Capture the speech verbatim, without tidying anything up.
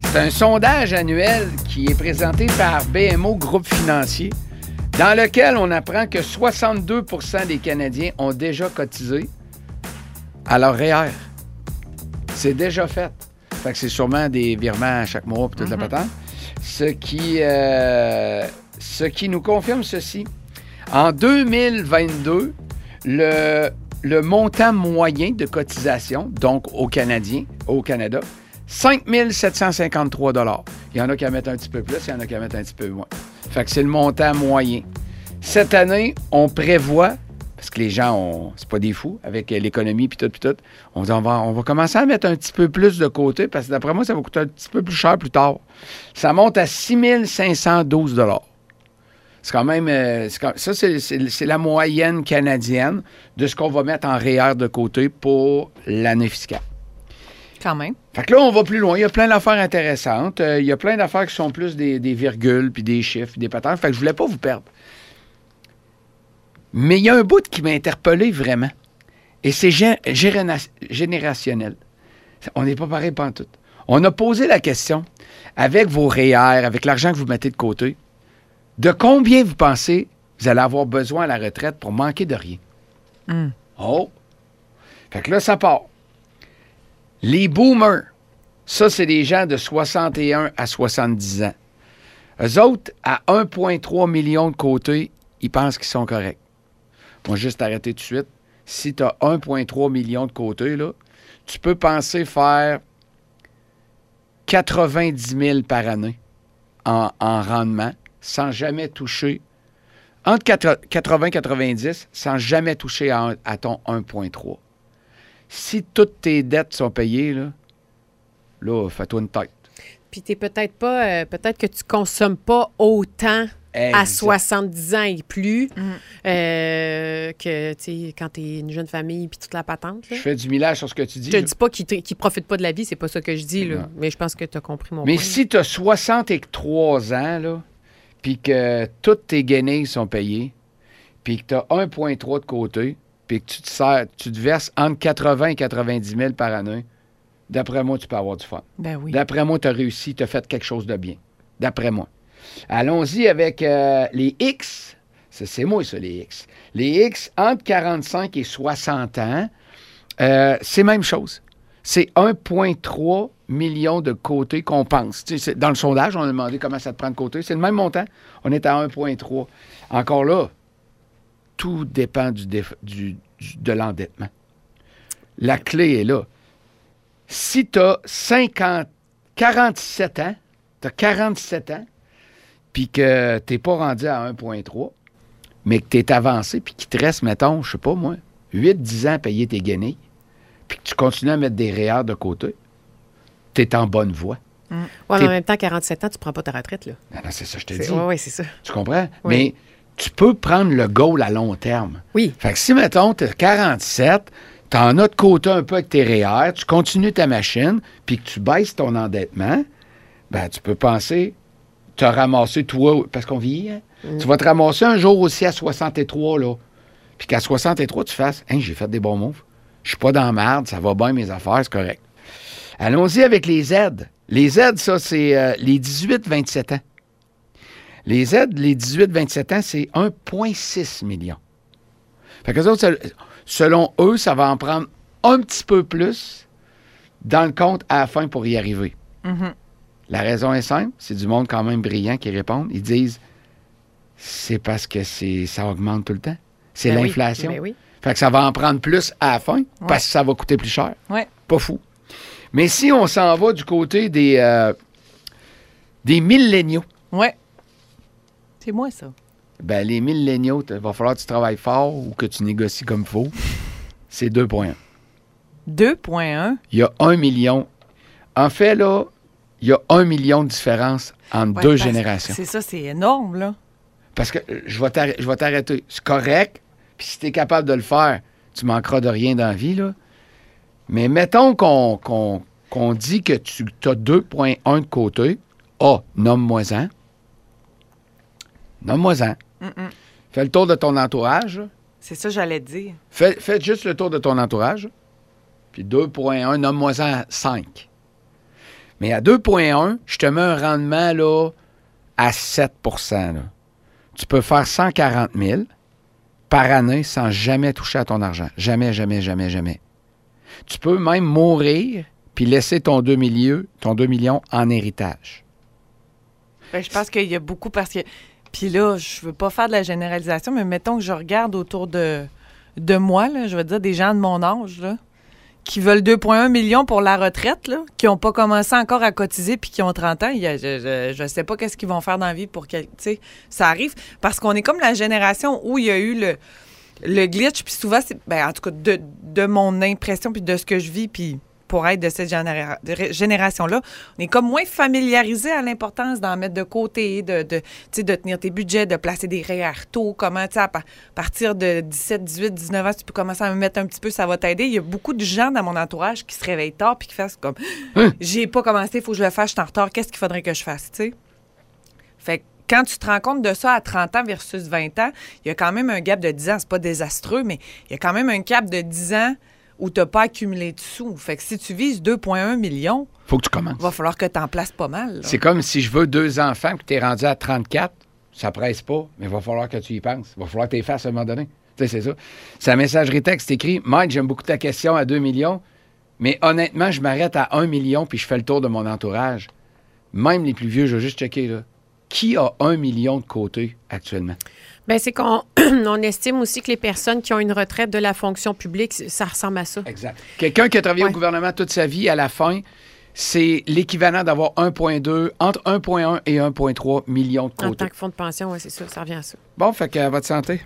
C'est un sondage annuel qui est présenté par B M O Groupe Financier, dans lequel on apprend que soixante-deux pour cent des Canadiens ont déjà cotisé à leur R E E R. C'est déjà fait. Fait que c'est sûrement des virements à chaque mois pour toute mm-hmm. la patente. Ce qui, euh, ce qui nous confirme ceci. En deux mille vingt-deux, le, le montant moyen de cotisation, donc aux Canadiens, au Canada, cinq mille sept cent cinquante-trois dollars. Il y en a qui en mettent un petit peu plus, il y en a qui en mettent un petit peu moins. Fait que c'est le montant moyen. Cette année, on prévoit, parce que les gens, ont, c'est pas des fous, avec l'économie puis tout, puis tout, on dit on va, on va commencer à mettre un petit peu plus de côté, parce que d'après moi, ça va coûter un petit peu plus cher plus tard. Ça monte à six mille cinq cent douze dollars. C'est quand même... Euh, c'est quand, ça, c'est, c'est, c'est la moyenne canadienne de ce qu'on va mettre en R E E R de côté pour l'année fiscale. Quand même. Fait que là, on va plus loin. Il y a plein d'affaires intéressantes. Euh, il y a plein d'affaires qui sont plus des, des virgules, puis des chiffres, puis des patentes. Fait que je voulais pas vous perdre. Mais il y a un bout qui m'a interpellé vraiment. Et c'est gé- géréna- générationnel. On n'est pas pareil pantoute. On a posé la question, avec vos R E E R, avec l'argent que vous mettez de côté, de combien vous pensez vous allez avoir besoin à la retraite pour manquer de rien? Mm. Oh! Fait que là, ça part. Les boomers, ça, c'est des gens de soixante et un à soixante-dix ans. Eux autres, à un virgule trois million de côté, ils pensent qu'ils sont corrects. Moi, juste arrêter tout de suite. Si tu as un virgule trois million de côté, là, tu peux penser faire quatre-vingt-dix mille par année en, en rendement sans jamais toucher, entre quatre-vingts et quatre-vingt-dix, sans jamais toucher à, un, à ton un virgule trois. Si toutes tes dettes sont payées, là, là, fais-toi une tête. Puis t'es peut-être pas... Euh, peut-être que tu consommes pas autant exact. À soixante-dix ans et plus mm. euh, que, tu sais, quand t'es une jeune famille puis toute la patente. Là. Je fais du millage sur ce que tu dis. Je là. dis pas qu'ils ne profitent pas de la vie, c'est pas ça que je dis, là. Mais je pense que tu as compris mon Mais point. Mais si tu as soixante-trois ans, là, puis que toutes tes guenilles sont payées, puis que tu as un virgule trois de côté, puis que tu te, sers, tu te verses entre quatre-vingts et quatre-vingt-dix mille par année, d'après moi, tu peux avoir du fun. Ben oui. D'après moi, tu as réussi, tu as fait quelque chose de bien. D'après moi. Allons-y avec euh, les X. Ça, c'est moi, ça, les X. Les X, entre quarante-cinq et soixante ans, euh, c'est la même chose. C'est un virgule trois million de côté qu'on pense. Tu sais, dans le sondage, on a demandé comment ça te prend de côté. C'est le même montant. On est à un virgule trois. Encore là, tout dépend du déf- du, du, de l'endettement. La clé est là. Si tu as cinquante, quarante-sept ans, tu as quarante-sept ans, puis que tu n'es pas rendu à un virgule trois, mais que tu es avancé, puis qu'il te reste, mettons, je sais pas moi, huit dix ans à payer tes guenilles, puis que tu continues à mettre des R E E R de côté, tu es en bonne voie. Mmh. Oui, mais en même temps, quarante-sept ans, tu ne prends pas ta retraite, là. Non, non, c'est ça, je te c'est, dis. Oui, oui, c'est ça. Tu comprends? Oui. Mais tu peux prendre le goal à long terme. Oui. Fait que si, mettons, tu as quarante-sept, tu en as de côté un peu avec tes R E E R, tu continues ta machine, puis que tu baisses ton endettement, ben tu peux penser te ramasser, toi, parce qu'on vieillit, hein? Mm. Tu vas te ramasser un jour aussi à soixante-trois, là. Puis qu'à soixante-trois, tu fasses, hein, j'ai fait des bons moves. Je suis pas dans la merde, ça va bien mes affaires, c'est correct. Allons-y avec les aides. Les aides, ça, c'est euh, les dix-huit vingt-sept ans. Les aides, les dix-huit vingt-sept ans, c'est un virgule six million. Fait que autres, selon eux, ça va en prendre un petit peu plus dans le compte à la fin pour y arriver. Mm-hmm. La raison est simple, c'est du monde quand même brillant qui répondent. Ils disent, c'est parce que c'est, ça augmente tout le temps. C'est ben l'inflation. Oui, ben oui. Fait que ça va en prendre plus à la fin ouais. parce que ça va coûter plus cher. Ouais. Pas fou. Mais si on s'en va du côté des, euh, des milléniaux. Oui. C'est moi, ça. Ben, les milléniaux, il va falloir que tu travailles fort ou que tu négocies comme il faut. C'est deux virgule un. deux virgule un? Il y a un million. En fait, là, il y a un million de différence entre ouais, deux générations. C'est ça, c'est énorme, là. Parce que je vais, t'arr- je vais t'arrêter. C'est correct. Puis si tu es capable de le faire, tu manqueras de rien dans la vie, là. Mais mettons qu'on, qu'on, qu'on dit que tu as deux virgule un de côté. Ah, nomme-moi-en. Nomme-moi-en. Mm-mm. Fais le tour de ton entourage. C'est ça, j'allais te dire. Fais, fais juste le tour de ton entourage. Puis deux virgule un, nomme-moi-en cinq. Mais à deux virgule un, je te mets un rendement là, à sept pour cent. Là. Tu peux faire cent quarante mille par année sans jamais toucher à ton argent. Jamais, jamais, jamais, jamais. Tu peux même mourir puis laisser ton deux millions, ton deux millions en héritage. Ben, je pense qu'il y a beaucoup parce que... Puis là, je veux pas faire de la généralisation, mais mettons que je regarde autour de, de moi, là, je veux dire des gens de mon âge, là, qui veulent deux virgule un million pour la retraite, là, qui n'ont pas commencé encore à cotiser puis qui ont trente ans. Il y a, je, je, je sais pas qu'est-ce qu'ils vont faire dans la vie pour que, tu sais, ça arrive. Parce qu'on est comme la génération où il y a eu le, le glitch, puis souvent, c'est, ben, en tout cas, de, de mon impression puis de ce que je vis, puis pour être de cette généra- de génération-là, on est comme moins familiarisé à l'importance d'en mettre de côté, de, de, de tenir tes budgets, de placer des R E E R tôt, comment, tu sais, à partir de dix-sept, dix-huit, dix-neuf ans, si tu peux commencer à me mettre un petit peu, ça va t'aider. Il y a beaucoup de gens dans mon entourage qui se réveillent tard puis qui fassent comme hein? « J'ai pas commencé, il faut que je le fasse, je suis en retard, qu'est-ce qu'il faudrait que je fasse? » Tu sais? Fait que quand tu te rends compte de ça à trente ans versus vingt ans, il y a quand même un gap de dix ans. C'est pas désastreux, mais il y a quand même un gap de dix ans où tu n'as pas accumulé de sous. Fait que si tu vises deux virgule un million, faut que tu commences. Il va falloir que tu en places pas mal. Là. C'est comme si je veux deux enfants que tu es rendu à trente-quatre, ça presse pas, mais il va falloir que tu y penses. Il va falloir que tu les fasses à un moment donné. Tu sais, c'est ça. C'est la messagerie texte écrit « Mike, j'aime beaucoup ta question à deux millions, mais honnêtement, je m'arrête à un million puis je fais le tour de mon entourage. Même les plus vieux, je vais juste checker, là. Qui a un million de côté actuellement? » Bien, c'est qu'on on estime aussi que les personnes qui ont une retraite de la fonction publique, ça ressemble à ça. Exact. Quelqu'un qui a travaillé ouais. au gouvernement toute sa vie, à la fin, c'est l'équivalent d'avoir un virgule deux, entre un virgule un et un virgule trois millions de côté. En tant que fonds de pension, oui, c'est ça, ça revient à ça. Bon, fait que à votre santé.